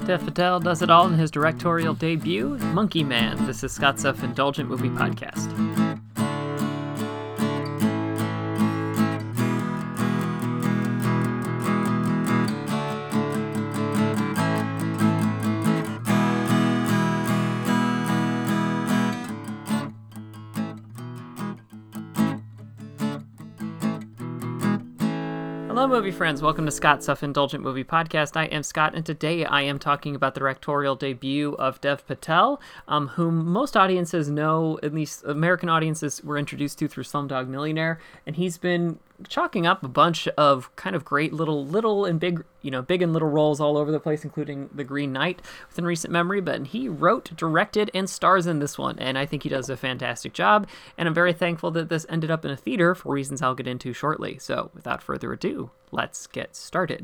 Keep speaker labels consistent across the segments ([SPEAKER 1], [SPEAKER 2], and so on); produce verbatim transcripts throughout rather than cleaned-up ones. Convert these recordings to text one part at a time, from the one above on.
[SPEAKER 1] Dev Patel does it all in his directorial debut, Monkey Man. This is Scott's Self-Indulgent Movie Podcast. Hello, movie friends. Welcome to Scott's Self-Indulgent Movie Podcast. I am Scott, and today I am talking about the directorial debut of Dev Patel, um, whom most audiences know, at least American audiences, were introduced to through Slumdog Millionaire, and he's been chalking up a bunch of kind of great little, little and big, you know, big and little roles all over the place, including The Green Knight within recent memory, but he wrote, directed, and stars in this one, and I think he does a fantastic job, and I'm very thankful that this ended up in a theater for reasons I'll get into shortly. So, without further ado, let's get started.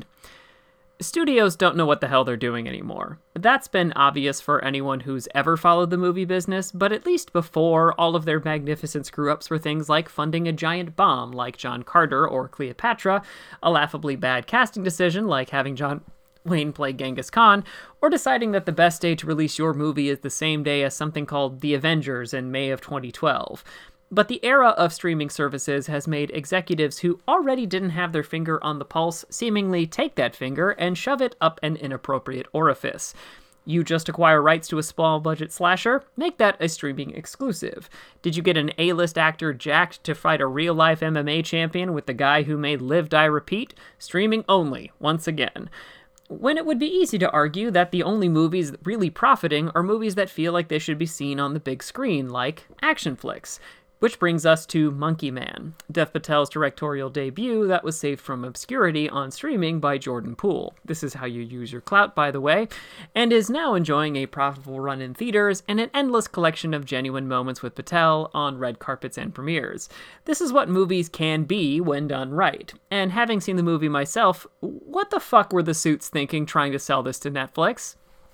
[SPEAKER 1] Studios don't know what the hell they're doing anymore. That's been obvious for anyone who's ever followed the movie business, but at least before, all of their magnificent screw-ups were things like funding a giant bomb like John Carter or Cleopatra, a laughably bad casting decision like having John Wayne play Genghis Khan, or deciding that the best day to release your movie is the same day as something called The Avengers in May of twenty twelve. But the era of streaming services has made executives who already didn't have their finger on the pulse seemingly take that finger and shove it up an inappropriate orifice. You just acquire rights to a small-budget slasher? Make that a streaming exclusive. Did you get an A-list actor jacked to fight a real-life M M A champion with the guy who made Live, Die, Repeat? Streaming only, once again. When it would be easy to argue that the only movies really profiting are movies that feel like they should be seen on the big screen, like action flicks. Which brings us to Monkey Man, Dev Patel's directorial debut that was saved from obscurity on streaming by Jordan Poole. This is how you use your clout, by the way, and is now enjoying a profitable run in theaters and an endless collection of genuine moments with Patel on red carpets and premieres. This is what movies can be when done right. And having seen the movie myself, what the fuck were the suits thinking trying to sell this to Netflix?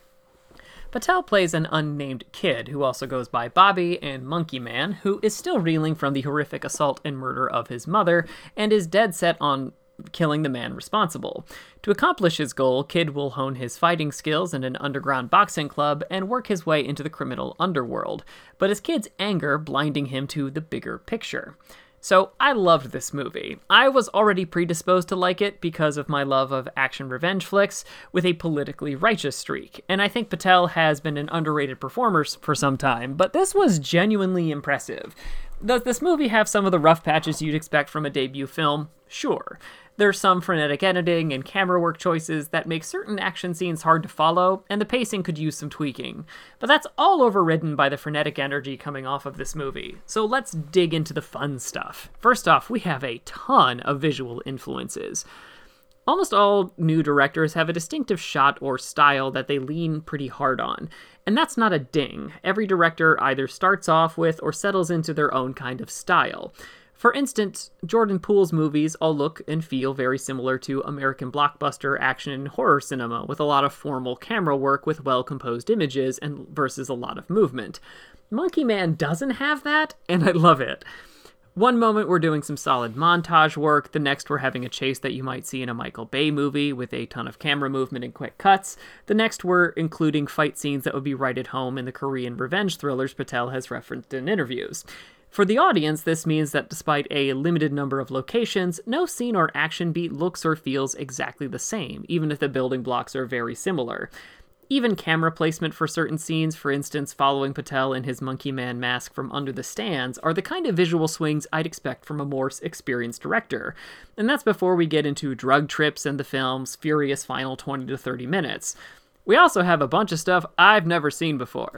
[SPEAKER 1] Patel plays an unnamed kid who also goes by Bobby and Monkey Man, who is still reeling from the horrific assault and murder of his mother and is dead set on killing the man responsible. To accomplish his goal, Kid will hone his fighting skills in an underground boxing club and work his way into the criminal underworld, but is Kid's anger blinding him to the bigger picture. So, I loved this movie. I was already predisposed to like it because of my love of action revenge flicks with a politically righteous streak, and I think Patel has been an underrated performer for some time, but this was genuinely impressive. Does this movie have some of the rough patches you'd expect from a debut film? Sure. There's some frenetic editing and camera work choices that make certain action scenes hard to follow, and the pacing could use some tweaking. But that's all overridden by the frenetic energy coming off of this movie. So let's dig into the fun stuff. First off, we have a ton of visual influences. Almost all new directors have a distinctive shot or style that they lean pretty hard on. And that's not a ding. Every director either starts off with or settles into their own kind of style. For instance, Jordan Poole's movies all look and feel very similar to American blockbuster action and horror cinema, with a lot of formal camera work with well-composed images and versus a lot of movement. Monkey Man doesn't have that, and I love it. One moment we're doing some solid montage work, the next we're having a chase that you might see in a Michael Bay movie with a ton of camera movement and quick cuts, the next we're including fight scenes that would be right at home in the Korean revenge thrillers Patel has referenced in interviews. For the audience, this means that despite a limited number of locations, no scene or action beat looks or feels exactly the same, even if the building blocks are very similar. Even camera placement for certain scenes, for instance following Patel in his Monkey Man mask from under the stands, are the kind of visual swings I'd expect from a more experienced director. And that's before we get into drug trips and the film's furious final twenty to thirty minutes. We also have a bunch of stuff I've never seen before.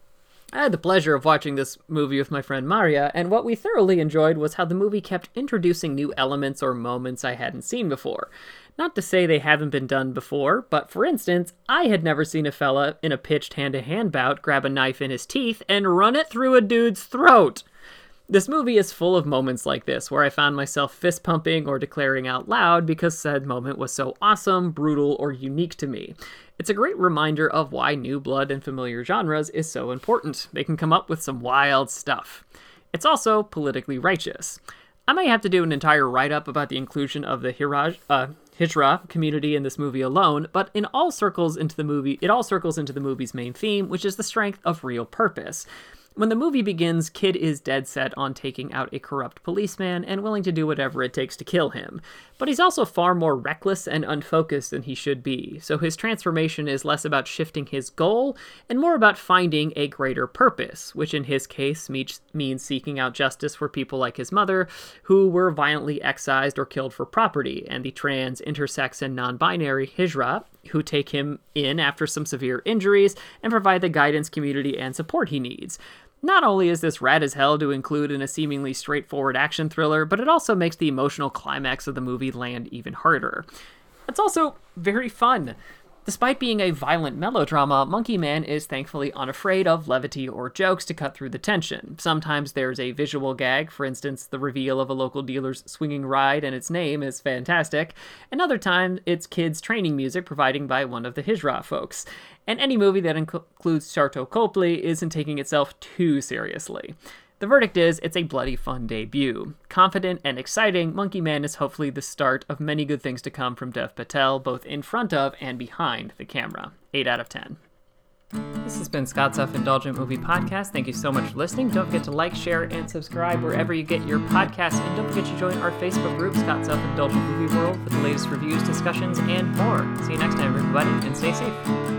[SPEAKER 1] I had the pleasure of watching this movie with my friend Maria, and what we thoroughly enjoyed was how the movie kept introducing new elements or moments I hadn't seen before. Not to say they haven't been done before, but for instance, I had never seen a fella in a pitched hand-to-hand bout grab a knife in his teeth and run it through a dude's throat. This movie is full of moments like this, where I found myself fist-pumping or declaring out loud because said moment was so awesome, brutal, or unique to me. It's a great reminder of why new blood in familiar genres is so important. They can come up with some wild stuff. It's also politically righteous. I might have to do an entire write-up about the inclusion of the Hiraj, uh, Hijra community in this movie alone, but in all circles into the movie, it all circles into the movie's main theme, which is the strength of real purpose. When the movie begins, Kid is dead set on taking out a corrupt policeman and willing to do whatever it takes to kill him. But he's also far more reckless and unfocused than he should be, so his transformation is less about shifting his goal and more about finding a greater purpose, which in his case means seeking out justice for people like his mother, who were violently excised or killed for property, and the trans, intersex, and non-binary Hijra, who take him in after some severe injuries and provide the guidance, community, and support he needs. Not only is this rad as hell to include in a seemingly straightforward action thriller, but it also makes the emotional climax of the movie land even harder. It's also very fun. Despite being a violent melodrama, Monkey Man is thankfully unafraid of levity or jokes to cut through the tension. Sometimes there's a visual gag, for instance, the reveal of a local dealer's swinging ride and its name is fantastic. Another time, it's kids' training music provided by one of the Hijra folks. And any movie that inc- includes Sharlto Copley isn't taking itself too seriously. The verdict is, it's a bloody fun debut. Confident and exciting, Monkey Man is hopefully the start of many good things to come from Dev Patel, both in front of and behind the camera. eight out of ten. This has been Scott's Self-Indulgent Movie Podcast. Thank you so much for listening. Don't forget to like, share, and subscribe wherever you get your podcasts. And don't forget to join our Facebook group, Scott's Self-Indulgent Movie World, for the latest reviews, discussions, and more. See you next time, everybody, and stay safe.